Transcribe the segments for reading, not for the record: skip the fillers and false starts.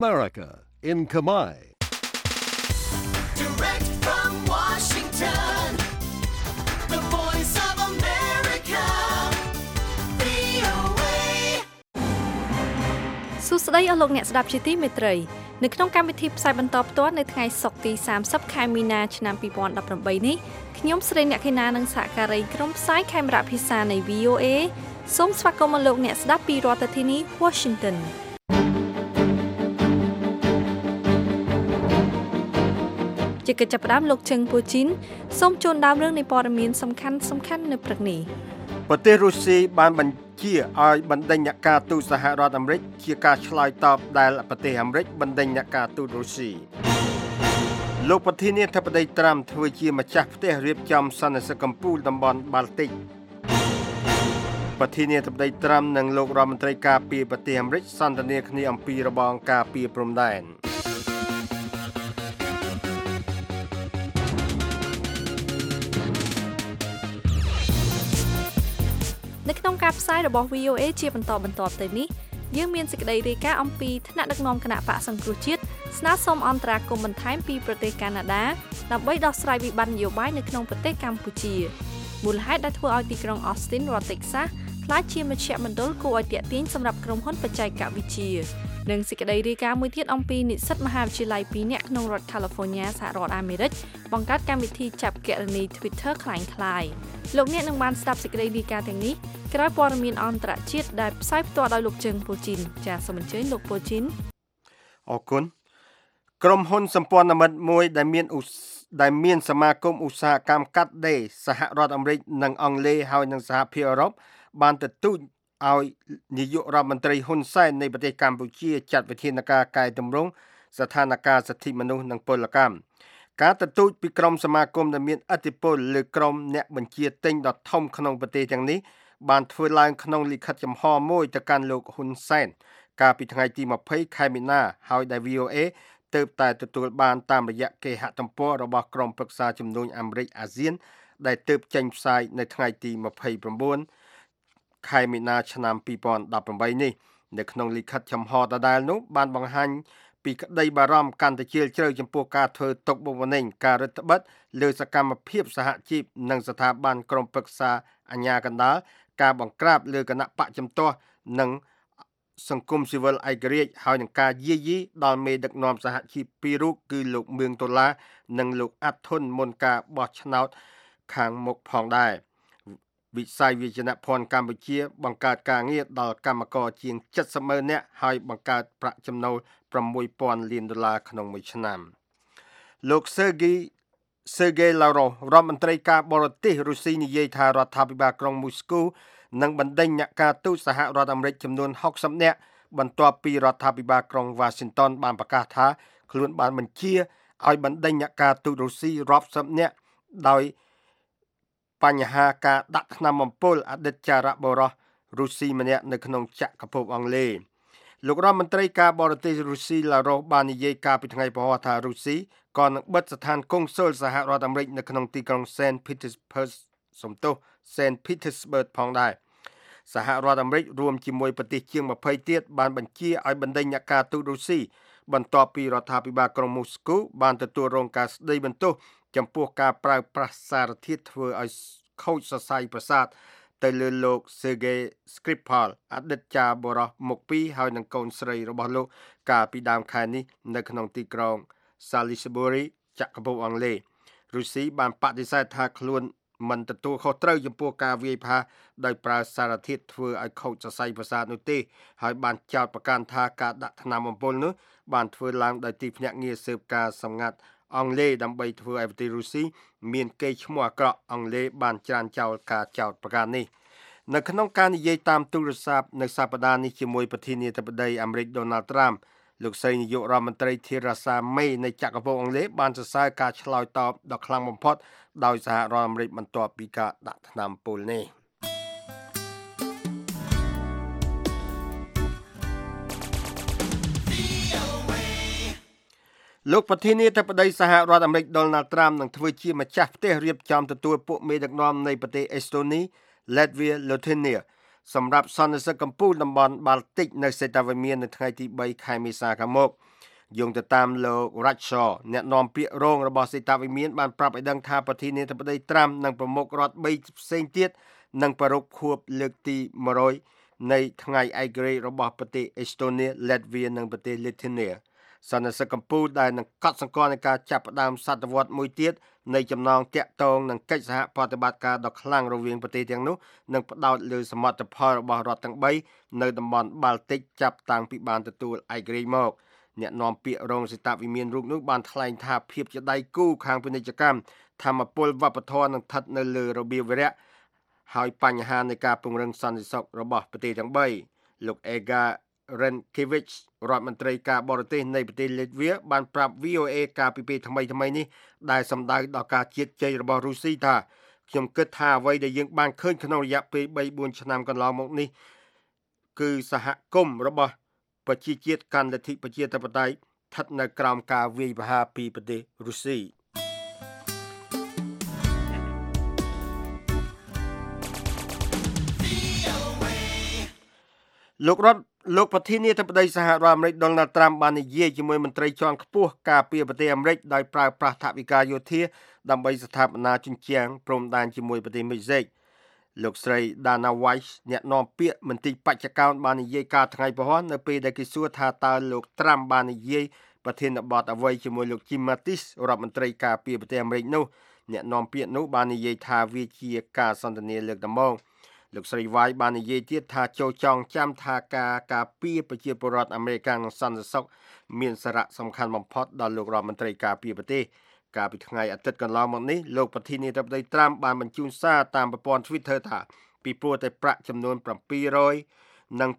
America in Khmer. Direct from Washington, the voice of America, VOA. សួស្តីអស់លោកអ្នកស្ដាប់ជាទីមេត្រីនៅក្នុងកម្មវិធីផ្សាយបន្តផ្ទាល់នៅថ្ងៃសុក្រទី30ខែមីនាឆ្នាំ2018នេះខ្ញុំស្រីអ្នកខេណានិងសហការីក្រុមផ្សាយខេមរៈភាសានៃ VOA សូមស្វាគមន៍លោកអ្នកស្ដាប់ពីរដ្ឋធានី Washingtonជាកិច្ចចាប់ផ្ដើមលោកជឹងពូជីនសូមជូនដើមរឿងនៃព័ត៌មានសំខាន់នៅព្រឹកនេះប្រទេសរុស្ស៊ីបានបញ្ជាឲ្យបណ្ដេញអ្នកការទូតសហរដ្ឋអាមេរិកជាការឆ្លើយតបដែលប្រទេសអាមេរិកបណ្ដេញអ្នកការទូតរុស្ស៊ីលោកប្រធានាធិបតីត្រាំធ្វើជាម្ចាស់ផ្ទះរៀបចំសន្និសីទកំពូលតំបន់បាល់ទិកប្រធានាធិបតីត្រាំនិងលោករដ្ឋមន្ត្រីការពារប្រទេសអាមេរិកសន្ទនាគ្នាអំពីរបងការពារព្រំដែននៅក្នុងការផ្សាយរបស់ VOA ជាបន្តទៅនេះយើងមានសេចក្តីរាយការណ៍អំពីថ្នាក់ដឹកនាំគណៈបកសង្គ្រោះជាតិស្នើសុំអន្តរាគមន៍បន្ថែមពីប្រទេសកាណាដាដើម្បីដោះស្រាយវិបត្តិនយោបាយនៅក្នុងប្រទេសកម្ពុជាមូលហេតុដែលធ្វើឲ្យទីក្រុង Austin រដ្ឋ Texas ក្លាយជាមជ្ឈមណ្ឌលគួរឲ្យទាក់ទាញសម្រាប់ក្រុមហ៊ុនបច្ចេកវិទ្យានិងសេចក្តីរាយការណ៍មួយទៀតអំពីនិស្សិតមហាវិទ្យាល័យ2នាក់ក្នុងរដ្ឋ California សហរដ្ឋអាមេរិកបង្កើតកម្មវិធីចាប់គណនី Twitter คล้ายៗលោកអ្នកនឹងបានស្ដាប់សេចក្តីរាយការណ៍ទាំងនេះក្រោយព័ត៌មានអន្តរជាតិដែលផ្សាយផ្ទាល់ដោយលោកជើងពូជីនចាសសូមអញ្ជើញលោកពូជីនអរគុណក្រុមហ៊ុនសម្ព័ន្ធមិត្តមួយដែលមានសមាគមឧស្សាហកម្មកាត់ដេរសហរដ្ឋអាមេរិកនិងអង់គ្លេសហើយនិងសហភាពអឺរ៉ុបបានទទូចឲ្យនាយករដ្ឋមន្ត្រីហ៊ុនសែននៃប្រទេសកម្ពុជាចាត់វិធានការកែតម្រង់ស្ថានភាពសិទ្ធិមនុស្សនិងពលកម្មការទទូចពីក្រុមសមាគមដែលមានឥទ្ធិពលលើក្រុមអ្នកបញ្ជាទិញដ៏ធំក្នុងប្រទេសទាំងនេះបានធ្វើឡើងក្នុងលិខិតចំហមួយទៅកាន់លោកហ៊ុនសែនកាលពីថ្ងៃទី20ខែមីនាហើយដែល VOA ទើបតែទទួលបានតាមរយៈគេហទំព័ររបស់ក្រុមប្រឹក្សាជំនួយអាមេរិកអាស៊ានដែលទើបចេញផ្សាយនៅថ្ងៃទី29ខែមីនាឆ្នាំ2018នេះនៅក្នុងលិខិតចំហដដែលនោះបានបង្ហាញពីក្តីបារម្ភកាន់តែជ្រាលជ្រៅចំពោះការធ្វើទុកបុកម្នេញការរដ្ឋបិទលើសកម្មភាពសហជីពនិងស្ថាប័នក្រុមប្រឹក្សាអាជ្ញាកណ្ដាលការបង្ក្រាបលើគណៈបកជំទាស់និងសង្គមស៊ីវិលឯករាជ្យហើយនឹងការយាយីដល់មេដឹកនាំសហជីពពីររូបគឺលោកមឿងដុល្លារនិងលោកអាត់ធុនមុនការបោះឆ្នោតខាងមុខផងដែរវិស័យវិជ្ជាភ័ណ្ឌកម្ពុជាបង្កើតការងារដល់កម្មករជាង70,000នាក់ហើយបង្កើតប្រាក់ចំណូល$6,000 លានក្នុងមួយឆ្នាំលោក Sergei Lavrov រដ្ឋមន្ត្រីការបរទេសរុស្ស៊ីនិយាយថារដ្ឋាភិបាលក្រុងមូស្គូនឹងបណ្ដេញអ្នកការទូតសហរដ្ឋអាមេរិកចំនួន60នាក់បន្ទាប់ពីរដ្ឋាភិបាលក្រុង Washington បានប្រកាសថាខ្លួនបានបញ្ជាឲ្យបណ្ដេញអ្នកការទូតរុស្ស៊ីរាប់សិបនាក់ដោយបញ្ហាការដាក់ថ្នាំបំពុលអតីតចារៈបរោះរុស្ស៊ីម្នាក់នៅក្នុងចក្រភពអង់គ្លេសលោករដ្ឋមន្ត្រីការបរទេសរុស្ស៊ី Lavrov បាននិយាយកាលពីថ្ងៃពហុថារុស្ស៊ីក៏នឹងបិទស្ថានកុងស៊ុលសហរដ្ឋអាមេរិកនៅក្នុងទីក្រុង Saint Petersburg ផងដែរសហរដ្ឋអាមេរិករួមជាមួយប្រទេសជាង20ទៀតបានបញ្ជាឲ្យបណ្ដេញអ្នកការទូតរុស្ស៊ីបន្ទាប់ពីរដ្ឋាភិបាលក្រុងមូស្គូបានទទួលរងការស្ដីបន្ទោសចំពោះការប្រើប្រាស់សារធាតុធ្វើឲ្យខូចសរសៃប្រសាទទៅលើលោក Sergei Skripal អតីតចារបរោះមុខពីរហើយនឹងកូនស្រីរបស់លោកកាលពីដើមខែនេះនៅក្នុងទីក្រុង Salisbury ចក្រភពអង់គ្លេសរុស្ស៊ីបានបដិសេធថាខ្លួនមិនទទួលខុសត្រូវចំពោះការវាយប្រហារដោយប្រើសារធាតុធ្វើឲ្យខូចសរសៃប្រសាទនោះទេហើយបានចោទប្រកាន់ថាការដាក់ថ្នាំបំពុលនោះបានធ្វើឡើងដោយទីភ្នាក់ងារស៊ើបការសម្ងាត់អង់គ្លេសដើម្បីធ្វើឲ្យប្រទេសរុស្ស៊ីមានកេរ្តិ៍ឈ្មោះអាក្រក់អង់គ្លេសបានច្រានចោលការចោទប្រកាន់នេះនៅក្នុងការនិយាយតាមទូរស័ព្ទនៅសប្តាហ៍នេះជាមួយប្រធានាធិបតីអាមេរិក Donald Trump លោកស្រីនាយករដ្ឋមន្ត្រី Theresa May នៃចក្រភពអង់គ្លេសបានសរសើរការឆ្លើយតបដ៏ខ្លាំងបំផុតដោយសហរដ្ឋអាមេរិកបន្ទាប់ពីការដាក់ថ្នាំពុលនេះលោកប្រធានាធិបតីសហរដ្ឋអាមេរិក Donald Trump នឹងធ្វើជាម្ចាស់ផ្ទះរៀបចំទទួលពួកមេដឹកនាំនៃប្រទេសអេស្តូនី Latvia, Lithuania សម្រាប់សន្និសីទកំពូលតំបន់បាល់ទិកនៅសេតាវេមៀននៅថ្ងៃទី3ខែមេសាខាងមុខយោងទៅតាមលោក Radshaw អ្នកនាំពាក្យរងរបស់សេតាវិមានបានប្រាប់ឲ្យដឹងថាប្រធានាធិបតីត្រាំនិងប្រមុខរដ្ឋ3ផ្សេងទៀតនឹងប្រារព្ធខួបលើកទី100នៃថ្ងៃឯករាជ្យរបស់ប្រទេសអេស្តូនី ឡាតវីនិងប្រទេសលីធូនីសន្និសីទកម្ពុជាដែលនឹងកត់សម្គាល់នៃការចាប់ផ្ដើមសតវត្សមួយទៀតនៃចំណងតាក់ទងនឹងកិច្ចសហប្រតិបត្តិការដ៏ខ្លាំងរវាងប្រទេសទាំងនោះនិងផ្ដោតលើសមិទ្ធផលរបស់រដ្ឋទាំង3នៅតំបន់បាល់ទិកចាប់តាំងពីបានទទួលឯករាជ្យមកអ្នកនាំពាក្យរងសេតាវិមានរូបនោះបានថ្លែងថាភាពជាដៃគូខាងពាណិជ្ជកម្មធម្មពលវប្បធម៌នឹងស្ថិតនៅលើរបៀបវិរៈហើយបញ្ហានៃការពង្រឹងសន្តិសុខរបស់ប្រទេសទាំង3លោក Ega Renkevich រដ្ឋមន្ត្រីការបរទេសនៃប្រទេសលីតវាបានប្រាប់ VOA កាលពីពេលថ្មីៗនេះដែលសម្ដៅដល់ការជៀសជ័យរបស់រុស្ស៊ីថាខ្ញុំគិតថាអ្វីដែលយើងបានឃើញក្នុងរយៈពេល 3-4 ឆ្នាំកន្លងមកនេះគឺសហគមន៍របស់ប្រជាជាតិកាន់លទ្ធិប្រជាធិបតេយ្យស្ថិតនៅក្រោមការវាយប្រហារពីប្រទេសរុស្ស៊ីលោកប្រធានាធិបតីសហរដ្ឋអាមេរិក Donald Trump បាននិយាយជាមួយមន្ត្រីជាន់ខ្ពស់ការពារប្រទេសអាមេរិកដោយប្រើប្រាស់ថវិកាយោធាដើម្បីស្ថាបនាជញ្ជាំងព្រំដែនជាមួយប្រទេសមេក្សិកលោកស្រី Dana White អ្នកនាំពាក្យមន្ទីរបច្ចុប្បន្នបាននិយាយកាលថ្ងៃពហុនៅពេលដែលគេសួរថាតើលោក Trump បាននិយាយប្រធានបទអ្វីជាមួយលោក Jim Mattis រដ្ឋមន្ត្រីការពារប្រទេសអាមេរិកនោះអ្នកនាំពាក្យនោះបាននិយាយថាវាជាការសន្ទនាលើកដំបូងលោកស្រីវ៉ៃបាននិយាយទៀតថាចូលចង់ចាំថាការពារប្រជាពលរដ្ឋអាមេរិកនិងសន្តិសុខមានសារៈសំខាន់បំផុតដល់លោករដ្ឋមន្ត្រីការពារប្រទេសកាលពីថ្ងៃអាទិត្យកន្លងមកនេះលោកប្រធានាធិបតីត្រាំបានបញ្ជូនសារតាមប្រព័ន្ធ Twitter ថាពីព្រោះតែប្រាក់ចំនួន700និង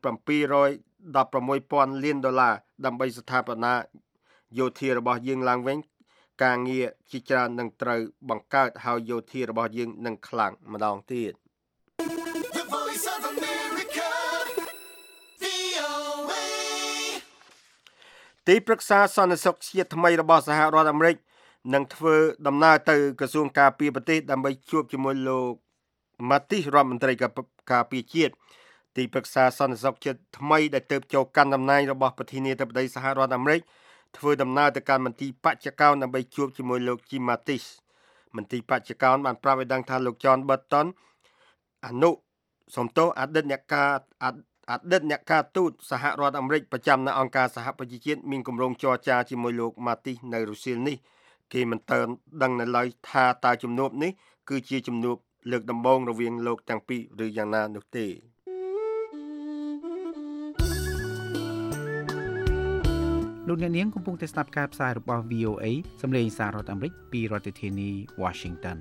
$716,000 លានដើម្បីស្ថាបនាយោធារបស់យើងឡើងវិញការងារជាច្រើននឹងត្រូវបង្កើតហើយយោធារបស់យើងនឹងខ្លាំងម្ដងទៀតទីប្រឹក្សាសន្តិសុខជាតិថ្មីរបស់សហរដ្ឋអាមេរិកនឹងធ្វើដំណើរទៅក្រសួងការពារប្រទេសដើម្បីជួបជាមួយលោក Mattis រដ្ឋមន្ត្រីការពារជាតិទីប្រឹក្សាសន្តិសុខជាតិថ្មីដែលទើបចូលកាន់តំណែងរបស់ប្រធានាធិបតីសហរដ្ឋអាមេរិកធ្វើដំណើរទៅកាន់មន្ទីរបច្ចុប្បន្នដើម្បីជួបជាមួយលោក Jim Mattis មន្ទីរបច្ចុប្បន្នបានប្រាប់ឲ្យដឹងថាលោក John Bolton អតីតអ្នកការទូតសហរដ្ឋអាមេរិកប្រចាំនៅអង្គការសហប្រជាជាតិមានគម្រោងចរចាជាមួយលោក Mattis នៅរុស្ស៊ីនេះគេមិនទាន់ដឹងនៅឡើយថាតើជំនួបនេះគឺជាជំនួបលើកដំបូងរវាងលោកទាំងពីរឬយ៉ាងណានោះទេលោកអ្នកនាងកំពុងតែស្ដាប់ការផ្សាយរបស់ VOA សម្លេងសាររដ្ឋអាមេរិកពីរដ្ឋធានី Washington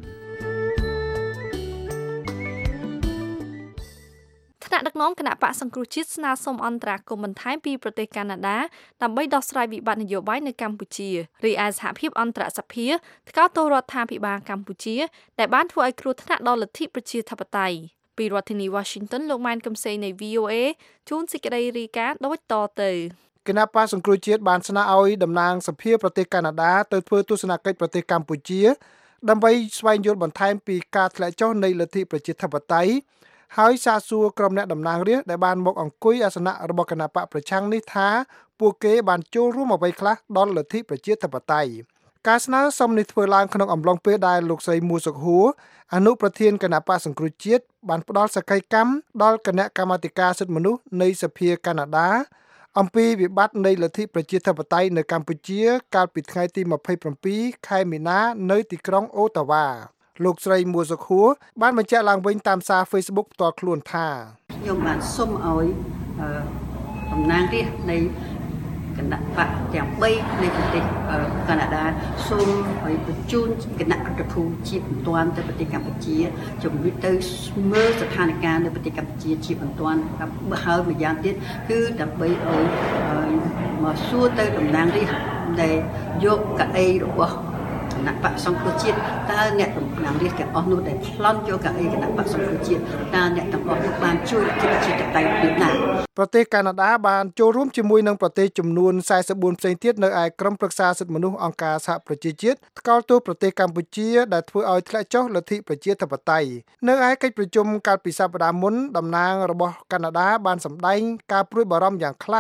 ថ្នាក់ដឹកនាំគណៈបកសង្គ្រោះជាតិស្នើសុំអន្តរាគមន៍បន្ថែមពីប្រទេសកាណាដាដើម្បីដោះស្រាយវិបត្តិនយោបាយនៅកម្ពុជារីឯសហភាពអន្តរសភាថ្កោលទោសរដ្ឋាភិបាលកម្ពុជាដែលបានធ្វើឲ្យគ្រោះថ្នាក់ដល់លទ្ធិប្រជាធិបតេយ្យពីរដ្ឋធានី Washington លោកម៉ែនកំសែងនៃ VOA ជូនសេចក្តីរាយការណ៍ដូចតទៅគណៈបកសង្គ្រោះជាតិបានស្នើឲ្យតំណាងសភាប្រទេសកាណាដាទៅធ្វើទស្សនកិច្ចប្រទេសកម្ពុជាដើម្បីស្វែងយល់បន្ថែមពីការធ្លាក់ចុះនៃលទ្ធិប្រជាធិបតេយ្យហើយសាកសួរក្រុមអ្នកតំណាងរាស្ត្រដែលបានមកអង្គុយអាសនៈរបស់គណៈបកប្រឆាំងនេះថាពួកគេបានចូលរួមអ្វីខ្លះដល់លទ្ធិប្រជាធិបតេយ្យការស្នើសុំនេះធ្វើឡើងក្នុងអំឡុងពេលដែលលោកស្រីមួសុខហួរអនុប្រធានគណៈបកសង្គ្រោះជាតិបានផ្ដល់សក្ខីកម្មដល់គណៈកម្មាធិការសិទ្ធិមនុស្សនៃសភាកាណាដាអំពីវិបត្តិនៃលទ្ធិប្រជាធិបតេយ្យនៅកម្ពុជាកាលពីថ្ងៃទី27ខែមីនានៅទីក្រុងអូតាវ៉ាលោកស្រីមួសុខួរបានបញ្ជាក់ឡើងវិញតាមសារ Facebook ផ្ទាល់ខ្លួនថាខ្ញុំបានសុំឲ្យតំណាងរាស្ត្រនៃគណៈបកទាំង3នៃប្រទេសកាណាដាសូមឲ្យបញ្ជូនគណៈរដ្ឋធូជាបន្ទាន់ទៅប្រទេសកម្ពុជាជំនួយទៅមើលស្ថានភាពនៅប្រទេសកម្ពុជាជាបន្ទាន់ហើយម្យ៉ាងទៀតគឺដើម្បីឲ្យមកសួរទៅតំណាងរាស្ត្រដែលយកកៅអីរបស់គណៈបកសង្គ្រោះជាតិតើអ្នកតំណាងរាស្ត្រទាំងអស់នោះដែលប្លន់យកកៅអីគណៈបកសង្គ្រោះជាតិតើអ្នកទាំងអស់នោះបានជួយលទ្ធិប្រជាធិបតេយ្យឬណាប្រទេសកាណាដាបានចូលរួមជាមួយនឹងប្រទេសចំនួន44ផ្សេងទៀតនៅឯក្រុមប្រឹក្សាសិទ្ធិមនុស្សអង្គការសហប្រជាជាតិថ្កោលទោសប្រទេសកម្ពុជាដែលធ្វើឲ្យធ្លាក់ចុះលទ្ធិប្រជាធិបតេយ្យនៅឯកិច្ចប្រជុំកាលពីសប្តាហ៍មុនតំណាងរបស់កាណាដាបានសម្ដែងការព្រួយបារម្ភយ៉ាងខ្លាំង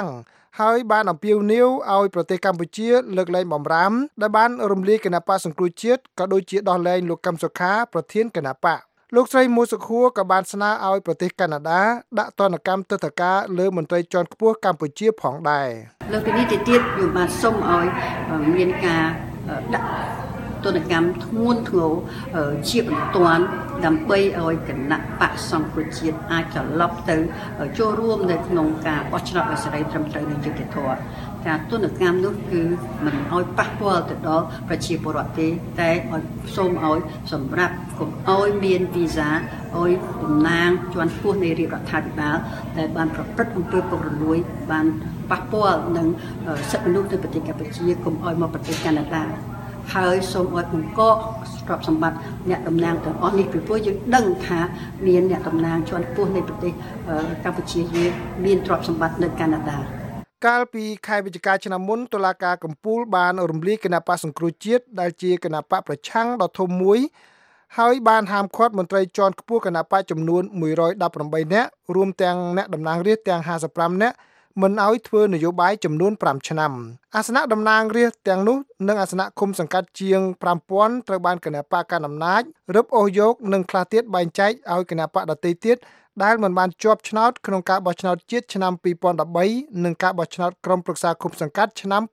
ហើយបានអំពាវនាវឲ្យប្រទេសកម្ពុជាលើកលែងបម្រាមដែលបានរំលាយគណបកសង្គ្រោះជាតិក៏ដូចជាដោះលែងលោកកឹមសុខាប្រធានគណបកលោកស្រីមូសុខួរក៏បានស្នើឲ្យប្រទេសកាណាដាដាក់ទណ្ឌកម្មទិដ្ឋាការលើមន្ត្រីជាន់ខ្ពស់កម្ពុជាផងដែរលើពីនេះទៅទៀតខ្ញុំបាទសូមឲ្យមានការដាក់ទណ្ឌកម្មធ្ងន់ធ្ងរជាបន្ទាន់ដើម្បីឲ្យគណៈបកសង្គ្រោះជាតិអាចត្រឡប់ទៅចូលរួមនៅក្នុងការបោះឆ្នោតសេរីត្រឹមត្រូវនិងយុត្តិធម៌ការទណ្ឌកម្មនោះគឺមិនឲ្យប៉ះពាល់ទៅដល់ប្រជាពលរដ្ឋទេតែឲ្យសូមឲ្យសម្រាប់កុំឲ្យមានវីសាឲ្យតំណាងជាន់ខ្ពស់នៃរាជរដ្ឋាភិបាលដែលបានប្រព្រឹត្តអំពើពុករលួយបានប៉ះពាល់នឹងសិទ្ធិមនុស្សនៅប្រទេសកម្ពុជាកុំឲ្យមកប្រទេសកាណាដាហើយសូមឲ្យបង្កកទ្រព្យសម្បត្តិអ្នកតំណាងទាំងអស់នេះពីព្រោះយើងដឹងថាមានអ្នកតំណាងជាន់ខ្ពស់នៃប្រទេសកម្ពុជាយើងមានទ្រព្យសម្បត្តិនៅកាណាដាកាលពីខែវិច្ឆិកាឆ្នាំមុនតុលាការកំពូលបានរំលាយគណបកសង្គ្រោះជាតិដែលជាគណបកប្រឆាំងដ៏ធំមួយហើយបានហាមឃាត់មន្ត្រីជាន់ខ្ពស់គណបកចំនួន118នាក់រួមទាំងអ្នកតំណាងរាស្ត្រទាំង55នាក់មិនឲ្យធ្វើនយោបាយចំនួន5ឆ្នាំអាសនៈតំណាងរាស្ត្រទាំងនោះនិងអាសនៈឃុំសង្កាត់ជាង 5000 ត្រូវបានគណបកកណ្ដាលអំណាចរឹបអូសយកនិងខ្លះទៀតបែងចែកឲ្យគណបកដទៃទៀតដែលមិនបានជាប់ឆ្នោតក្នុងការបោះឆ្នោតជាតិឆ្នាំ2013និងការបោះឆ្នោតក្រុមប្រឹក្សាឃុំសង្កាត់ឆ្នាំ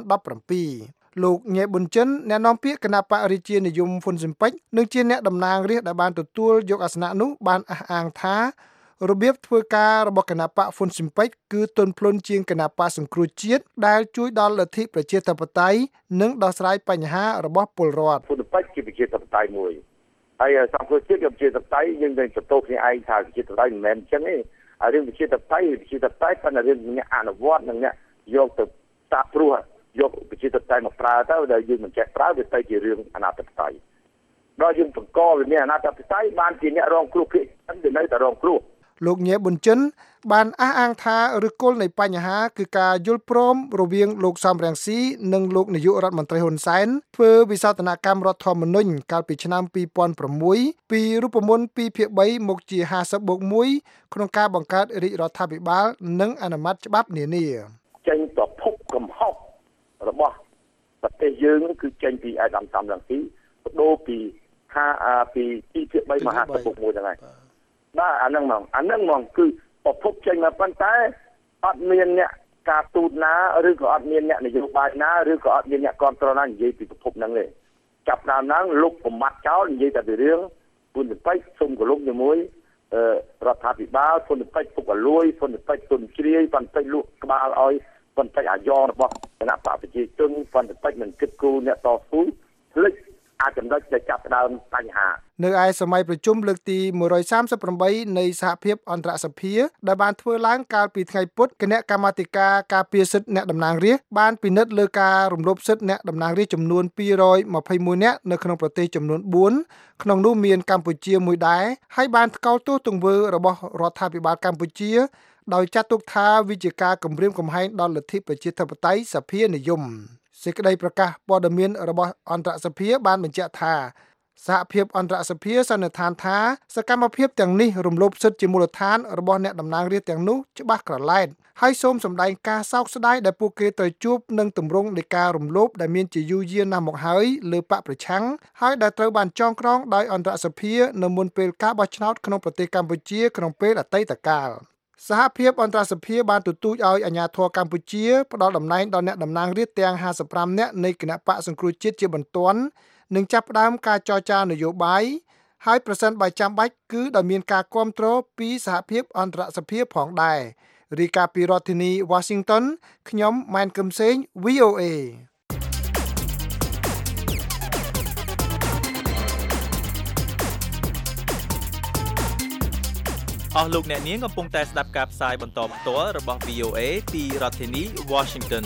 2017លោកញ៉ែប៊ុនចិនអ្នកនាំពាក្យគណៈបករាជានិយមហ៊ុនស៊ិនប៉ិចនិងជាអ្នកតំណាងរាស្ត្រដែលបានទទួលយកអាសនៈនោះបានអះអាងថារបៀបធ្វើការរបស់គណៈបកហ៊ុនស៊ិនប៉ិចគឺទន់ភ្លន់ជាងគណៈបកសង្គ្រោះជាតិដែលជួយដល់លទ្ធិប្រជាធិបតេយ្យនិងដោះស្រាយបញ្ហារបស់ពលរដ្ឋហ៊ុនស៊ិនប៉ិចជាប្រជាធិបតេយ្យមួយហើយសង្គ្រោះជាតិជាប្រជាធិបតេយ្យយើងនឹងបន្ទោសគ្នាឯងថាប្រជាធិបតេយ្យមិនមែនអញ្ចឹងទេហើយរឿងប្រជាធិបតេយ្យប៉ុន្តែរឿងអ្នកអនុវត្តនិងអ្នកយកទៅតាព្រោះយកប្រជាធិបតេយ្យមកប្រើទៅដែលយើងមិនចេះប្រើវាទៅជារឿងអនាធិបតេយ្យដល់យើងបង្កវាមានអនាធិបតេយ្យបានជាអ្នករងគ្រោះភាគច្រើននៅតែរងគ្រោះលោកញ៉ែប៊ុនចិនបានអះអាងថាឫសគល់នៃបញ្ហាគឺការយល់ព្រមរវាងលោកសំរងស៊ីនិងលោកនាយករដ្ឋមន្ត្រីហ៊ុនសែនធ្វើវិសោធនកម្មរដ្ឋធម្មនុញ្ញកាលពីឆ្នាំ2006ពីរូបមន្ត 2/3 មកជា 50/1 ក្នុងការបង្កើតរាជរដ្ឋាភិបាលនិងអនុម័តច្បាប់នានាចេញប្រភពកំហុសរបស់ប្រទេសយើងគឺចេញពីអាដាមសំរងស៊ីបដូរពី 2/3 មក 50/1 ហ្នឹងហើយបាទអាហ្នឹងហ្មងគឺប្រភពចេញមកប៉ុន្តែអត់មានអ្នកការទូតណាឬក៏អត់មានអ្នកនយោបាយណាឬក៏អត់មានអ្នកគ្រប់គ្រងណានិយាយពីប្រភពហ្នឹងទេចាប់ដើមឡើងលុបបំបត្តិចោលនិយាយតែពីរឿងហ៊ុនស៊ិនប៉ិចសុំកលុកជាមួយរដ្ឋាភិបាលហ៊ុនស៊ិនប៉ិចពុកអលួយហ៊ុនស៊ិនប៉ិចទុនជ្រាយហ៊ុនស៊ិនប៉ិចលក់ក្បាលឲ្យហ៊ុនស៊ិនប៉ិចអាយ៉ងរបស់គណៈបកប្រជាជនហ៊ុនស៊ិនប៉ិចមិនគិតគូរអ្នកតស៊ូភ្លេចអាចចំណុចដែលចាប់ដើមបញ្ហានៅឯសម័យប្រជុំលើកទី138នៃសហភាពអន្តរសភាដែលបានធ្វើឡើងកាលពីថ្ងៃពុធគណៈកម្មាធិការការពារសិទ្ធិអ្នកតំណាងរាស្ត្របានពិនិត្យលើការរំលោភសិទ្ធិអ្នកតំណាងរាស្ត្រចំនួន221នាក់នៅក្នុងប្រទេសចំនួន4ក្នុងនោះមានកម្ពុជាមួយដែរហើយបានថ្កោលទោសទង្វើរបស់រដ្ឋាភិបាលកម្ពុជាដោយចាត់ទុកថាវាជាការគំរាមកំហែងដល់លទ្ធិប្រជាធិបតេយ្យសភានិយមសេចក្តីប្រកាសព័ត៌មានរបស់អន្តរសភាបានបញ្ជាក់ថាសហភាពអន្តរសភាសន្និដ្ឋានថាសកម្មភាពទាំងនេះរំលោភសិទ្ធិជាមូលដ្ឋានរបស់អ្នកតំណាងរាស្ត្រទាំងនោះច្បាស់ក្រឡែតហើយសូមសម្ដែងការសោកស្ដាយដែលពួកគេត្រូវជួបនឹងទម្រង់នៃការរំលោភដែលមានជាយូរយារណាស់មកហើយលើបកប្រឆាំងហើយដែលត្រូវបានចងក្រងដោយអន្តរសភានៅមុនពេលការបោះឆ្នោតក្នុងប្រទេសកម្ពុជាក្នុងពេលអតីតកាលសហភាពអន្តរសភាបានទទូចឲ្យអាជ្ញាធរកម្ពុជាផ្ដល់តំណែងដល់អ្នកតំណាងរាស្ត្រទាំង55នាក់នៃគណៈបកសង្គ្រោះជាតិជាបន្ទាន់និងចាប់ផ្ដើមការចរចានយោបាយហើយប្រសិនបើចាំបាច់គឺដោយមានការគាំទ្រពីសហភាពអន្តរសភាផងដែររាយការណ៍ពីរដ្ឋធានី Washington ខ្ញុំម៉ែនកឹមសេង VOA អស់លោកអ្នកនាងកំពុងតែស្ដាប់ការផ្សាយបន្តផ្ទាល់របស់ VOA ពីរដ្ឋធានី Washington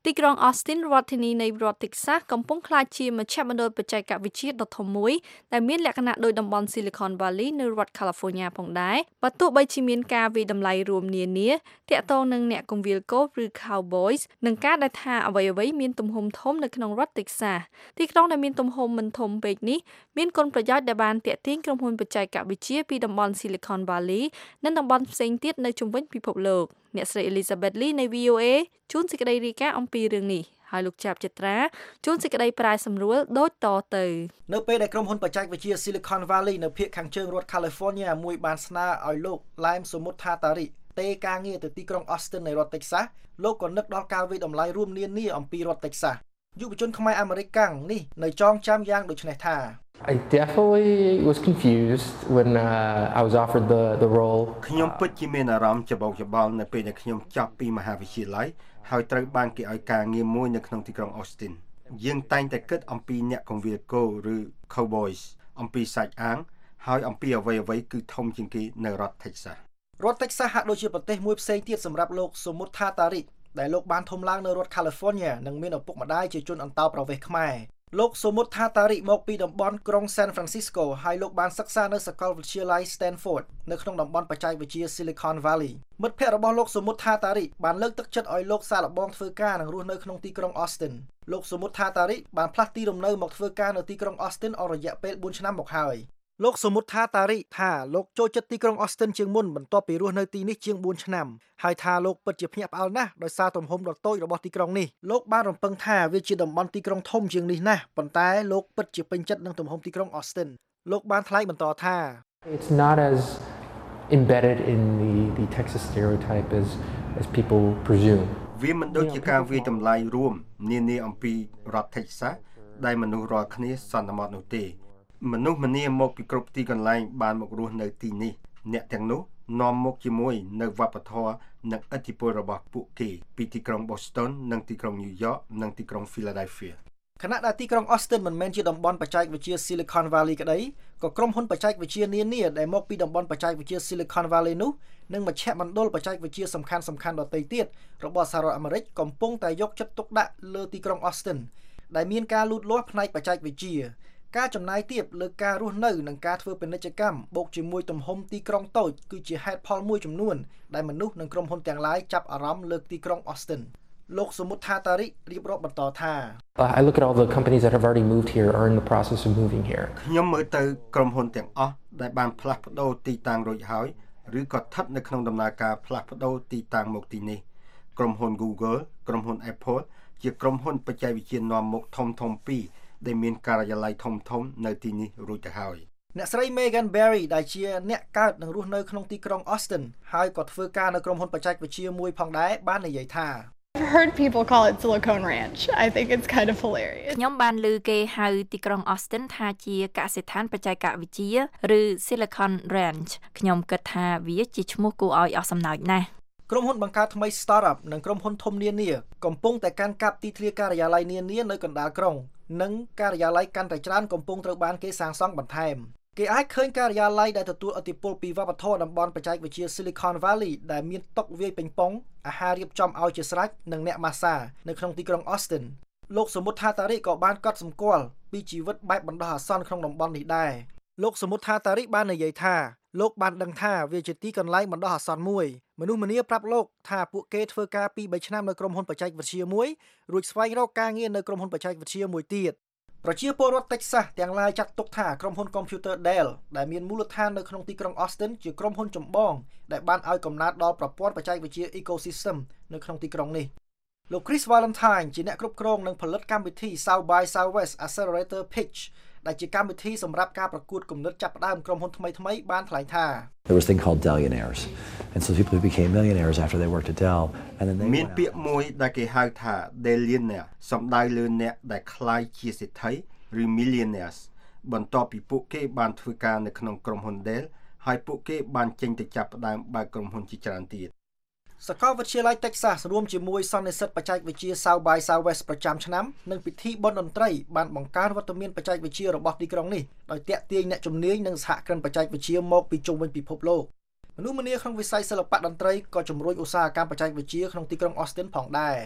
ទីក្រុង Austin រដ្ឋធានីនៃរដ្ឋ Texas កំពុងក្លាយជាមជ្ឈមណ្ឌលបច្ចេកវិទ្យាដ៏ធំមួយដែលមានលក្ខណៈដូចតំបន់ Silicon Valley នៅរដ្ឋ California ផងដែរបើទោះបីជាមានការវិតម្លៃរួមនានាទាក់ទងនឹងអ្នកគង្វាលកូដឬ Cowboys និងការដែលថាអ្វីៗមានទំហំធំនៅក្នុងរដ្ឋ Texas ទីក្រុងដែលមានទំហំមិនធំពេកនេះមានគុណប្រយោជន៍ដែលបានទាក់ទាញក្រុមហ៊ុនបច្ចេកវិទ្យាពីតំបន់ Silicon Valley និងតំបន់ផ្សេងទៀតនៅជុំវិញពិភពលោកអ្នកស្រី Elizabeth Lee នៃ VOA ជួនសេចក្តីរាយការណ៍អំពីរឿងនេះហើយលោកចាប់ចត្រាជួនសេចក្តីប្រាយសម្រួលដូចតទៅនៅពេលដែលក្រុមហ៊ុនបច្ចេកវិទ្យា Silicon Valley នៅភាគខាងជើងរដ្ឋ California មួយបានស្នើឲ្យលោក Lime Sumuthatari ទេការងារទៅទីក្រុង Austin នៃរដ្ឋ Texas លោកក៏នឹកដល់ការវិតម្លៃរួមនានាអំពីរដ្ឋ Texas យុវជនខ្មែរអាមេរិកកាំងនេះនៅចងចាំយ៉ាងដូចនេះថា I definitely was confused when I was offered the role. ខ្ញុំពិតជាមានអារម្មណ៍ច្បោកច្បល់នៅពេលដែលខ្ញុំចប់ពីមហាវិទ្យាល័យហើយត្រូវបានគេឲ្យការងារមួយនៅក្នុងទីក្រុង Austin យើងតែងតែគិតអំពីអ្នកកង្វាលគោឬ Cowboys អំពីសាច់អាងហើយអំពីអ្វីៗគឺធំជាងគេនៅរដ្ឋ Texas រដ្ឋ Texas ហាក់ដូចជាប្រទេសមួយផ្សេងទៀតសម្រាប់លោក Sumuthatari ដែលលោកបានធំឡើងនៅរដ្ឋ California និងមានឪពុកម្ដាយជាជនអន្តោប្រវេសន៍ខ្មែរលោក Sumuthatari មកពីតំបន់ក្រុង San Francisco ហើយលោកបានសិក្សានៅសាកលវិទ្យាល័យ Stanford នៅក្នុងតំបន់បច្ចេកវិទ្យា Silicon Valley មិត្តភ័ក្តិរបស់លោក Sumuthatari បានលើកទឹកចិត្តឲ្យលោកសាកល្បងធ្វើការនិងរស់នៅក្នុងទីក្រុង Austin លោក Sumuthatari បានផ្លាស់ទីលំនៅមកធ្វើការនៅទីក្រុង Austin អស់រយៈពេល4ឆ្នាំមកហើយលោក Sumuthatari ថាលោកចូលចិត្តទីក្រុង Austin ជាងមុនបន្ទាប់ពីរស់នៅទីនេះជាង4ឆ្នាំហើយថាលោកពិតជាភ្ញាក់ផ្អើលណាស់ដោយសារទំហំដ៏តូចរបស់ទីក្រុងនេះលោកបានរំពឹងថាវាជាតំបន់ទីក្រុងធំជាងនេះណាស់ប៉ុន្តែលោកពិតជាពេញចិត្តនឹងទំហំទីក្រុង Austin លោកបានថ្លែងបន្តថា It's not as embedded in the Texas stereotype as people presume វាមិនដូចជាការវាតម្លៃរួមនានាអំពីរដ្ឋ Texas ដែលមនុស្សរាល់គ្នាសន្មតនោះទេមនុស្សម្នាមកពីគ្រប់ទីកន្លែងបានមករស់នៅទីនេះអ្នកទាំងនោះនាំមកជាមួយនៅវប្បធម៌និងឥទ្ធិពលរបស់ពួកគេពីទីក្រុង Boston និងទីក្រុង New York និងទីក្រុង Philadelphia ខណៈដែលទីក្រុង Austin មិនមែនជាតំបន់បច្ចេកវិទ្យា Silicon Valley ក្តីក៏ក្រុមហ៊ុនបច្ចេកវិទ្យានានាដែលមកពីតំបន់បច្ចេកវិទ្យា Silicon Valley នោះនិងមជ្ឈមណ្ឌលបច្ចេកវិទ្យាសំខាន់ៗដទៃទៀតរបស់សហរដ្ឋអាមេរិកកំពុងតែយកចិត្តទុកដាក់លើទីក្រុង Austin ដែលមានការលូតលាស់ផ្នែកបច្ចេកវិទ្យាការចំណាយទាបលើការរស់នៅនិងការធ្វើពាណិជ្ជកម្មបូកជាមួយទំហំទីក្រុងតូចគឺជាហេតុផលមួយចំនួនដែលមនុស្សនិងក្រុមហ៊ុនទាំងឡាយចាប់អារម្មណ៍លើទីក្រុង Austin លោក Sumuthatari រៀបរាប់បន្តថា I look at all the companies that have already moved here or in the process of moving here ខ្ញុំមើលទៅក្រុមហ៊ុនទាំងអស់ដែលបានផ្លាស់ប្ដូរទីតាំងរួចហើយឬក៏ស្ថិតនៅក្នុងដំណើរការផ្លាស់ប្ដូរទីតាំងមកទីនេះក្រុមហ៊ុន Google ក្រុមហ៊ុន Apple ជាក្រុមហ៊ុនបច្ចេកវិទ្យានាំមុខធំៗពីរដែលមានការិយាល័យធំៗនៅទីនេះរួចទៅហើយអ្នកស្រី Megan Berry ដែលជាអ្នកកើតនិងរស់នៅក្នុងទីក្រុង Austin ហើយក៏ធ្វើការនៅក្រុមហ៊ុនបច្ចេកវិទ្យាមួយផងដែរបាននិយាយថា I've heard people call it Silicon Ranch. I think it's kind of hilarious. ខ្ញុំបានឮគេហៅទីក្រុង Austin ថាជាកសិដ្ឋានបច្ចេកវិទ្យាឬ Silicon Ranch ខ្ញុំគិតថាវាជាឈ្មោះគួរឲ្យអស់សំណើចណាស់ក្រុមហ៊ុនបង្កើតថ្មី Startup និងក្រុមហ៊ុនធំនានាកំពុងតែកាន់កាប់ទីធ្លាការិយាល័យនានានៅកណ្ដាលក្រុងនិងការិយាល័យកាន់តែច្រើនកំពុងត្រូវបានគេសាងសង់បន្ថែមគេអាចឃើញការិយាល័យដែលទទួលឥទ្ធិពលពីវប្បធម៌តំបន់បច្ចេកវិទ្យា Silicon Valley ដែលមានតុវាយប៉េងប៉ុងអាហាររៀបចំឲ្យជាស្រេចនិងអ្នកម៉ាស្សានៅក្នុងទីក្រុង Austin លោក Sumuthatari ក៏បានកត់សម្គាល់ពីជីវិតបែបបណ្ដោះអាសន្នក្នុងតំបន់នេះដែរលោក Sumuthatari បាននិយាយថាលោកបានដឹងថាវាជាទីកន្លែងបណ្ដោះអាសន្នមួយមនុស្សម្នាប្រាប់លោកថាពួកគេធ្វើការពី3ឆ្នាំនៅក្រុមហ៊ុនបច្ចេកវិទ្យាមួយរួចស្វែងរកការងារនៅក្រុមហ៊ុនបច្ចេកវិទ្យាមួយទៀតប្រជាពលរដ្ឋ Texas ទាំងឡាយចាត់ទុកថាក្រុមហ៊ុន Computer Dell ដែលមានមូលដ្ឋាននៅក្នុងទីក្រុង Austin ជាក្រុមហ៊ុនចម្បងដែលបានឲ្យកំណើតដល់ប្រព័ន្ធបច្ចេកវិទ្យា Ecosystem នៅក្នុងទីក្រុងនេះលោក Chris Valentine ជាអ្នកគ្រប់គ្រងនិងផលិតកម្មវិធី South by Southwest Accelerator Pitch ដែលជាកម្មវិធីសម្រាប់ការប្រកួតគំនិតចាប់ផ្ដើមក្រុមហ៊ុនថ្មីៗបានថ្លែងថា There was a thing called Dellionaires and so people who became millionaires after they worked at Dell and then they មានពាក្យមួយដែលគេហៅថា Dellionaire សំដៅលើអ្នកដែលក្លាយជាសេដ្ឋីឬ millionaires បន្ទាប់ពីពួកគេបានធ្វើការនៅក្នុងក្រុមហ៊ុន Dell ហើយពួកគេបានចេញទៅចាប់ផ្ដើមបើកក្រុមហ៊ុនជាច្រើនទៀតសាកលវិទ្យាល័យ Texas រួមជាមួយសន្និសីទបច្ចេកវិទ្យា South by Southwest ប្រចាំឆ្នាំនិងពិធីបុណ្យតន្ត្រីបានបង្កើនវត្តមានបច្ចេកវិទ្យារបស់ទីក្រុងនេះដោយទាក់ទាញអ្នកជំនាញនិងសហគ្រិនបច្ចេកវិទ្យាមកពីជុំវិញពិភពលោកមនុស្សម្នាក្នុងវិស័យសិល្បៈតន្ត្រីក៏ជំរុញឧស្សាហកម្មបច្ចេកវិទ្យាក្នុងទីក្រុង Austin ផងដែរ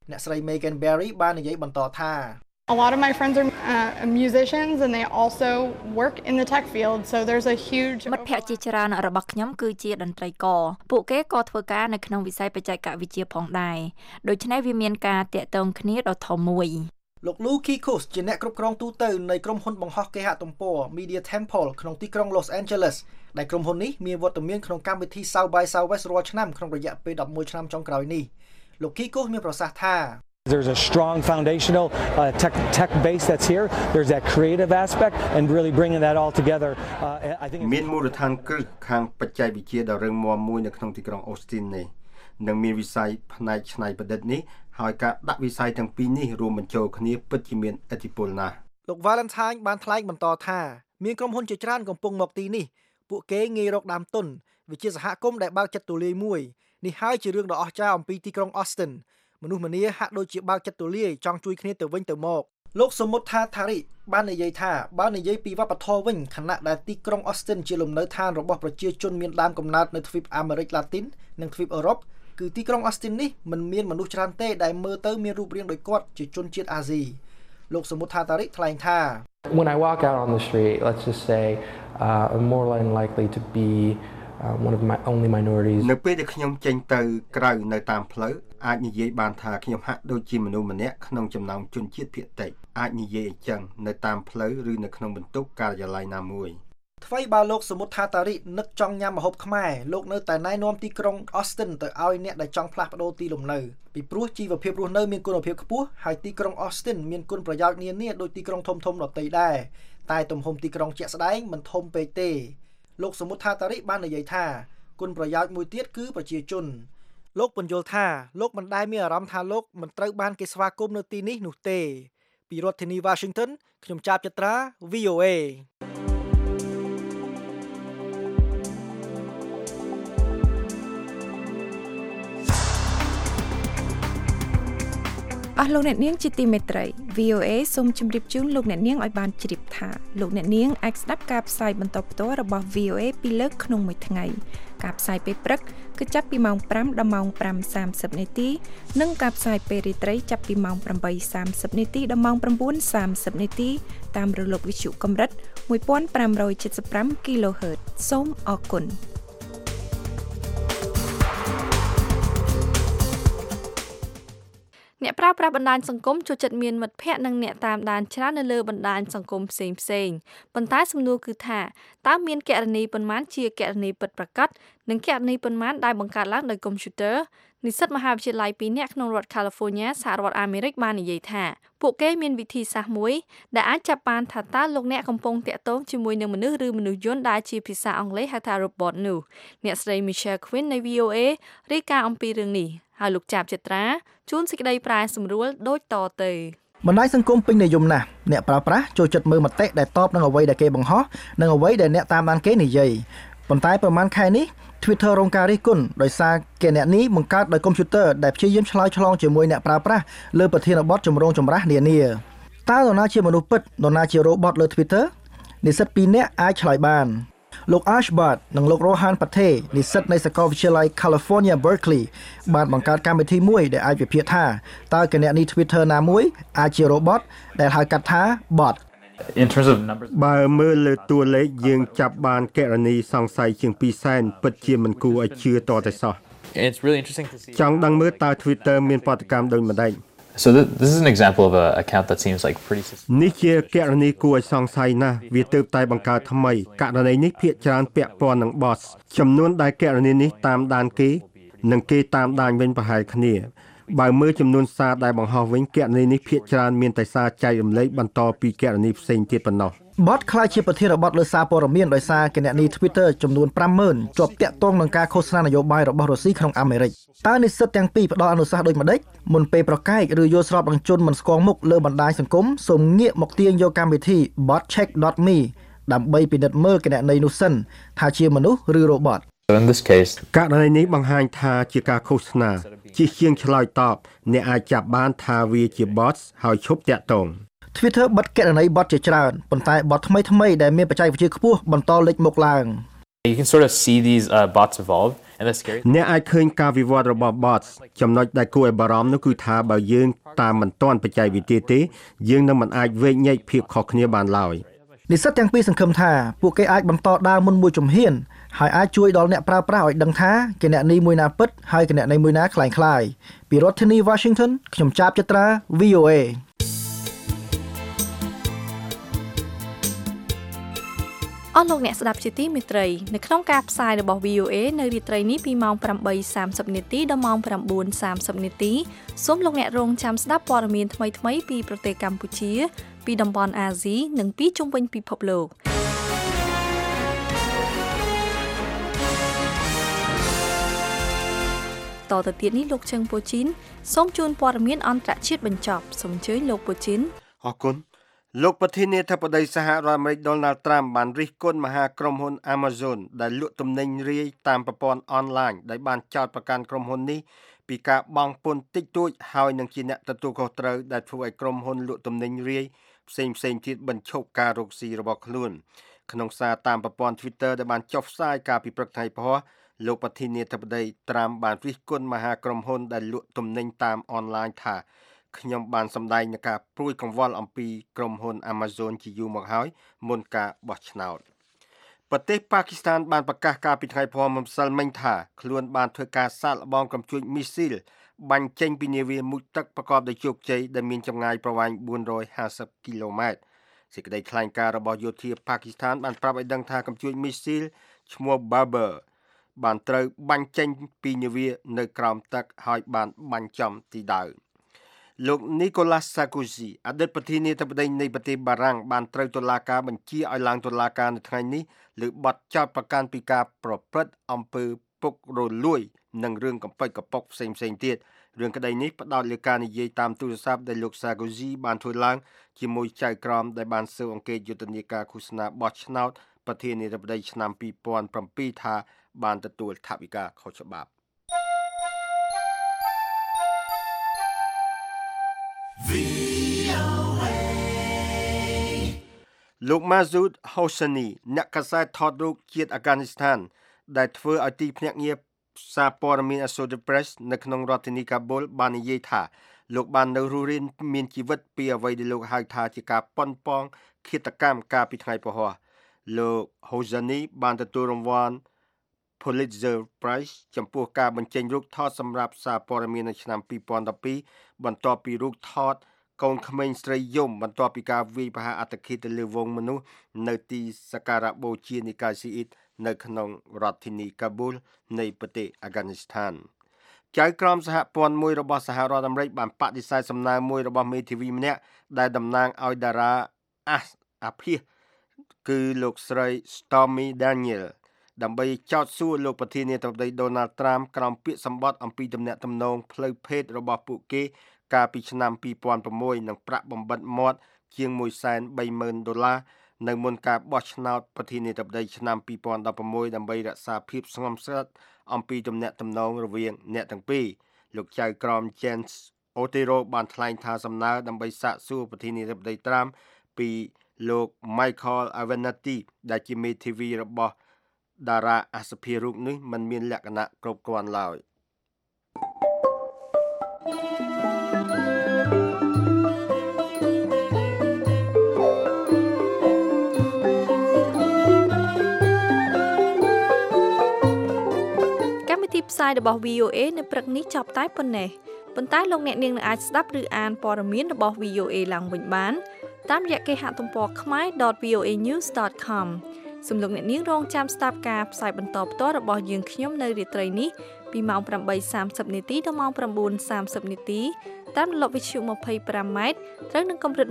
អ្នកស្រី Megan Barry បាននិយាយបន្តថា A lot of my friends are musicians and they also work in the tech field, so there's a huge មិត្តភ័ក្តិជាច្រើនរបស់ខ្ញុំគឺជាតន្ត្រីករពួកគេក៏ធ្វើការនៅក្នុងវិស័យបច្ចេកវិទ្យាផងដែរដូច្នេះវាមានការតាក់ទងគ្នាដ៏ធំមួយលោក Luke Kus ជាអ្នកគ្រប់គ្រងទូទៅនៃក្រុមហ៊ុនបង្ហោះគេហទំព័រ Media Temple ក្នុងទីក្រុង Los Angeles ដែលក្រុមហ៊ុននេះមានវត្តមានក្នុងកម្មវិធី South by Southwest រាល់ឆ្នាំក្នុងរយៈពេល11ឆ្នាំចុងក្រោយនេះលោក Kus មានប្រសាសន៍ថា There's a strong foundational tech base that's here. There's that creative aspect and really bringing that all together. I think មានមូលដ្ឋានគ្រឹះខាងបច្ចេកវិទ្យាដ៏រឹងមាំមួយនៅក្នុងទីក្រុង Austin នេះនិងមានវិស័យផ្នែកច្នៃប្រឌិតនេះហើយការដាក់វិស័យទាំងពីរនេះរួមបញ្ចូលគ្នាពិតជាមានឥទ្ធិពលណាស់លោក Valentine បានថ្លែងបន្តថាមានក្រុមហ៊ុនជាច្រើនកំពុងមកទីនេះពួកគេងាយរកដើមទុនវាជាសហគមន៍ដែលបើកចិត្តទូលាយមួយនេះហើយជារឿងដ៏អស្ចារ្យអំពីទីក្រុង Austinមនុស្សម្នាហាក់ដូចជាបើកចិត្តទូលាយចង់ជួយគ្នាទៅវិញទៅមកលោកសមុទ្រថាថារិបាននិយាយថាបើនិយាយពីវប្បធម៌វិញខណៈដែលទីក្រុង Austin ជាលំនៅឋានរបស់ប្រជាជនមានដើមកំណើតនៅទ្វីបអាមេរិកឡាទីននិងទ្វីបអឺរ៉ុបគឺទីក្រុង Austin នេះមិនមានមនុស្សច្រើនទេដែលមើលទៅមានរូបរាងដូចគាត់ជាជនជាតិអាស៊ីលោកសមុទ្រថាតារិថ្លែងថា When I walk out on the street, let's just say I'm more than likely to be one of my only minorities នៅពេលដែលខ្ញុំចេញទៅក្រៅនៅតាមផ្លូវអាចនិយាយបានថាខ្ញុំហាក់ដូចជាមនុស្សម្នាក់ក្នុងចំណោមជនជាតិភាគតិចអាចនិយាយអញ្ចឹងនៅតាមផ្លូវឬនៅក្នុងបន្ទប់ការិយាល័យណាមួយថ្មីបើលោកសមុទ្រថាតារិនឹកចង់ញ៉ាំម្ហូបខ្មែរលោកនៅតែណែនាំទីក្រុង Austin ទៅឲ្យអ្នកដែលចង់ផ្លាស់ប្ដូរទីលំនៅពីព្រោះជីវភាពរស់នៅមានគុណភាពខ្ពស់ហើយទីក្រុង Austin មានគុណប្រយោជន៍នានាដូចទីក្រុងធំៗដទៃដែរតែទំហំទីក្រុងជាក់ស្ដែងមិនធំពេកទេលោកសមុទ្រថាតារិបាននិយាយថាគុណប្រយោជន៍មួយទៀតគឺប្រជាជនលោកបញ្យល់ថាលោកមិនដែលមានអារម្មណ៍ថាលោកមិនត្រូវបានគេស្វាគមន៍នៅទីនេះនោះទេពីរដ្ឋធានី Washington ខ្ញុំចាបចត្រា VOA អស់លោកអ្នកនាងជាទីមេត្រី VOA សូមជម្រាបជូនលោកអ្នកនាងឲ្យបានជ្រាបថាលោកអ្នកនាងអាចស្ដាប់ការផ្សាយបន្តផ្ទាល់របស់ VOA ពីរលើកក្នុងមួយថ្ងៃការផ្សាយពេលព្រឹកគឺចាប់ពីម៉ោង 5 ដល់ម៉ោង 5:30 នាទីនិងការផ្សាយពេលរាត្រីចាប់ពីម៉ោង 8:30 នាទីដល់ម៉ោង 9:30 នាទីតាមរលកវិទ្យុកម្រិត 1575 kHz សូមអរគុណអ្នកប្រើប្រាស់បណ្ដាញសង្គមចូលចិត្តមានមិត្តភ័ក្តិនិងអ្នកតាមដានច្រើននៅលើបណ្ដាញសង្គមផ្សេងៗប៉ុន្តែសំណួរគឺថាតើមានគណនីប៉ុន្មានជាគណនីពិតប្រាកដនិងគណនីប៉ុន្មានដែលបង្កើតឡើងដោយកុំព្យូទ័រនិស្សិតមហាវិទ្យាល័យ2នាក់ក្នុងរដ្ឋ California សហរដ្ឋអាមេរិកបាននិយាយថាពួកគេមានវិធីសាស្ត្រមួយដែលអាចចាប់បានថាតើលោកអ្នកកំពុងតាក់ទងជាមួយនឹងមនុស្សឬមនុស្សយន្តដែលជាភាសាអង់គ្លេសហៅថា robot នោះអ្នកស្រី Michelle Quinn នៃ VOA រាយការណ៍អំពីរឿងនេះហើយលោកចាបចត្រាជួនសេចក្តីប្រែសម្រួលដូចតទៅបណ្ដាញសង្គមពេញនិយមណាស់អ្នកប្រើប្រាស់ចូលចិត្តមើលមតិដែលតបនឹងអ្វីដែលគេបង្ហោះនិងអ្វីដែលអ្នកតាមដានគេនិយាយប៉ុន្តែប្រហែលខែនេះ Twitter រងការរិះគន់ដោយសារគណនីបង្កើតដោយកុំព្យូទ័រដែលព្យាយាមឆ្លើយឆ្លងជាមួយអ្នកប្រើប្រាស់លើប្រធានបទចម្រូងចម្រាសនានាតើនរណាជាមនុស្សពិតនរណាជា robot លើ Twitter និស្សិត2នាក់អាចឆ្លើយបានលោក Ash Bhatt និងលោក Rohan Patel និស្សិតនៃសាកលវិទ្យាល័យ California Berkeley បានបង្កើតកម្មវិធីមួយដែលអាចវិភាគថាតើគណនី Twitter ណាមួយអាចជា robot ដែលហៅកាត់ថា bot In terms of numbers បើមើលលើតួលេខយើងចាប់បានគណនីសង្ស័យជាង 200,000 ពិតជាមិនគួរឲ្យជឿតតែសោះ It's really interesting to see ចង់ដឹងមើលតើ Twitter មានប្រតិកម្មដូចម្ដេច So this is an example of an account that seems like pretty នេះជាគណនីគួរឲ្យសង្ស័យណាស់វាទើបតែបង្កើតថ្មីករណីនេះភាគច្រើនពាក់ព័ន្ធនឹង bots ចំនួនដែលគណនីនេះតាមដានគេនិងគេតាមដានវិញប្រហែលគ្នាបើមើលចំនួនសារដែលបង្ហោះវិញគណនីនេះភាគច្រើនមានតែសារចែករំលែកបន្តពីគណនីផ្សេងទៀតប៉ុណ្ណោះ Bot ខ្ល้ายជាប្រធានបទលើសារព័ត៌មានដោយសារគណនី Twitter ចំនួន 50,000 ជាប់តាក់ទងនឹងការឃោសនានយោបាយរបស់រុស្ស៊ីក្នុងអាមេរិកតើនិស្សិតទាំងពីរផ្ដល់អនុសាសន៍ដូចម្ដេចមុនពេលប្រកែកឬយល់ស្របនឹងជនមិនស្គាល់មុខលើបណ្ដាញសង្គមសូមងាកមកទាញយកកម្មវិធី botcheck.me ដើម្បីពិនិត្យមើលគណនីនោះសិនថាជាមនុស្សឬ robot So in this case ករណីនេះបង្ហាញថាជាការឃោសនាជាជាងឆ្លើយតបអ្នកអាចចាប់បានថាវាជា bots ហើយឈប់តាក់ទង Twitter បិទគណនី bot ជាច្រើនប៉ុន្តែ bot ថ្មីៗដែលមានបច្ចេកវិទ្យាខ្ពស់បន្តលេចមុខឡើង You can sort of see these bots evolve, and the scary អ្នកអាចឃើញការវិវត្តរបស់ bots ចំណុចដែលគួរឲ្យបារម្ភនោះគឺថាបើយើងតាមមិនទាន់បច្ចេកវិទ្យាទេយើងនឹងមិនអាចវែកញែកភាពខុសគ្នាបានឡើយនិស្សិតទាំងពីរសង្ឃឹមថាពួកគេអាចបន្តដើរមុនមួយជំហានហើយអាចជួយដល់អ្នកប្រើប្រាស់ឲ្យដឹងថាគណនីមួយណាពិតហើយគណនីមួយណាคล้ายៗពីរដ្ឋធានី Washington ខ្ញុំចាបចត្រា VOA អស់លោកអ្នកស្ដាប់ជាទីមេត្រីនៅក្នុងការផ្សាយរបស់ VOA នៅរាត្រីនេះពីម៉ោង 8:30 នាទីដល់ម៉ោង 9:30 នាទីសូមលោកអ្នករងចាំស្ដាប់ព័ត៌មានថ្មីៗពីប្រទេសកម្ពុជាពីតំបន់អាស៊ីនិងពីជុំវិញពិភពលោកតទៅទៀតនេះលោកជឹងពូជីនសូមជូនព័ត៌មានអន្តរជាតិបញ្ចប់សូមអញ្ជើញលោកពូជីនអរគុណលោកប្រធានាធិបតីសហរដ្ឋអាមេរិក Donald Trump បានរិះគន់មហាក្រុមហ៊ុន Amazon ដែលលក់ទំនិញរាយតាមប្រព័ន្ធអនឡាញដែលបានចោទប្រកាន់ក្រុមហ៊ុននេះពីការបង់ពន្ធតិចតួចហើយនឹងជាអ្នកទទួលខុសត្រូវដែលធ្វើឲ្យក្រុមហ៊ុនលក់ទំនិញរាយផ្សេងៗទៀតបញ្ឈប់ការរកស៊ីរបស់ខ្លួនក្នុងសារតាមប្រព័ន្ធ Twitter ដែលបានចុះផ្សាយកាលពីព្រឹកថ្ងៃព្រហស្បតិ៍លោកប្រធានាធិបតី Trump បានរិះគន់មហាក្រុមហ៊ុនដែលលក់ទំនិញតាមអនឡាញថាខ្ញុំបានសម្ដែងនឹងការព្រួយកង្វល់អំពីក្រុមហ៊ុន Amazon ជាយូរមកហើយមុនការបោះឆ្នោតប្រទេសប៉ាគីស្ថានបានប្រកាសកាលពីថ្ងៃព្រហស្បតិ៍ម្សិលមិញថាខ្លួនបានធ្វើការសាកល្បងកំជួចមីស៊ីលបាញ់ចេញពីនាវាមុជទឹកប្រកបដោយជោគជ័យដែលមានចម្ងាយប្រវែង450គីឡូម៉ែត្រសេចក្តីថ្លែងការណ៍របស់យោធាប៉ាគីស្ថានបានប្រាប់ឲ្យដឹងថាកំជួចមីស៊ីលឈ្មោះ Barber បានត្រូវបាញ់ចេញពីនាវានៅក្រោមទឹកហើយបានបាញ់ចំទីដៅលោក Nicolas Sarkozy អតីតប្រធានាធិបតីនៃប្រទេសបារាំងបានត្រូវតុលាការបញ្ជាឲ្យឡើងតុលាការនៅថ្ងៃនេះលើបទចោទប្រកាន់ពីការប្រព្រឹត្តអំពើពុករលួយនិងរឿងកំពេចកំប៉ុកផ្សេងៗទៀតរឿងក្តីនេះផ្ដោតលើការនិយាយតាមទូរស័ព្ទដែលលោក Sarkozy បានធ្វើឡើងជាមួយចៅក្រមដែលបានស៊ើបអង្កេតយុទ្ធនាការឃោសនាបោះឆ្នោតប្រធានាធិបតីឆ្នាំ2007ថាបានទទួលថវិកាខុសច្បាប់លោក Masood Hosseini អ្នកកាសែតថតរូបជាតិអាហ្គានីស្ថានដែលធ្វើឲ្យទីភ្នាក់ងារសារព័ត៌មាន Associated Press នៅក្នុងរដ្ឋធានីកាបូលបាននិយាយថាលោកបាននៅរស់រានមានជីវិតពីអ្វីដែលលោកហៅថាជាការប៉ុនប៉ងឃាតកម្មកាលពីថ្ងៃព្រហស្បតិ៍លោក Hosseini បានទទួលរង្វាន់ Pulitzer Prize ចំពោះការបញ្ចេញរូបថតសម្រាប់សារព័ត៌មាននៅឆ្នាំ2012បន្ទាប់ពីរូបថតកូនក្មេងស្រីយំបន្ទាប់ពីការវាយប្រហារអត្តឃាតទៅលើវងមនុស្សនៅទីសក្ការៈបូជានិកាយស៊ីអ៊ីតនៅក្នុងរដ្ឋធានីកាបូលនៃប្រទេសអាហ្គានីស្ថានចៅក្រមសហព័ន្ធមួយរបស់សហរដ្ឋអាមេរិកបានបដិសេធសំណើមួយរបស់មេធាវីម្នាក់ដែលតំណាងឲ្យតារាអាភិសគឺលោកស្រី Stormy Daniel ដើម្បីចោទសួរលោកប្រធានាធិបតី Donald Trump ក្រោមពាក្យសម្បត្តិអំពីទំនាក់ទំនងផ្លូវភេទរបស់ពួកគេកាលពីឆ្នាំ2006និងប្រាក់បំបិទមាត់ជាង$130,000នៅមុនការបោះឆ្នោតប្រធានាធិបតីឆ្នាំ2016ដើម្បីរក្សាភាពស្ងប់ស្ងាត់អំពីទំនាក់ទំនងរវាងអ្នកទាំងពីរលោកចៅក្រម James Otero បានថ្លែងថាសំណើដើម្បីសាកសួរប្រធានាធិបតី Trump ពីលោក Michael Avenatti ដែលជាមេធាវីរបស់តារាអាសភារូបនេះមិនមានលក្ខណៈគ្រប់គ្រាន់ឡើយផ្សាយរបស់ VOA នៅព្រឹកនេះចប់តែប៉ុណ្ណេះប៉ុន្តែលោកអ្នកនាងនឹងអាចស្ដាប់ឬអានព័ត៌មានរបស់ VOA ឡើងវិញបានតាមរយៈគេហទំព័រ khmer.voanews.com សូមលោកអ្នកនាងរងចាំស្ដាប់ការផ្សាយបន្តផ្ទាល់របស់យើងខ្ញុំនៅរាត្រីនេះពីម៉ោង 8:30 នាទីដល់ម៉ោង 9:30 នាទីតាមរលកវិទ្យុ 25 ម៉ែត្រត្រូវនឹងកម្រិត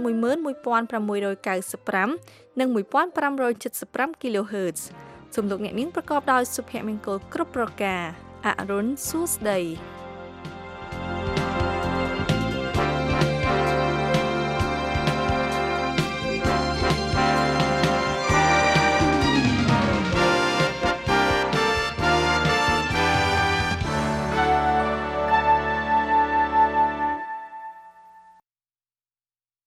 11695 និង 1575 kHz សូមលោកអ្នកនាងប្រកបដោយសុភមង្គលគ្រប់ប្រការអរុនសួស្តី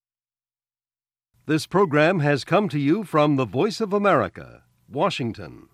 This program has come to you from the Voice of America, Washington.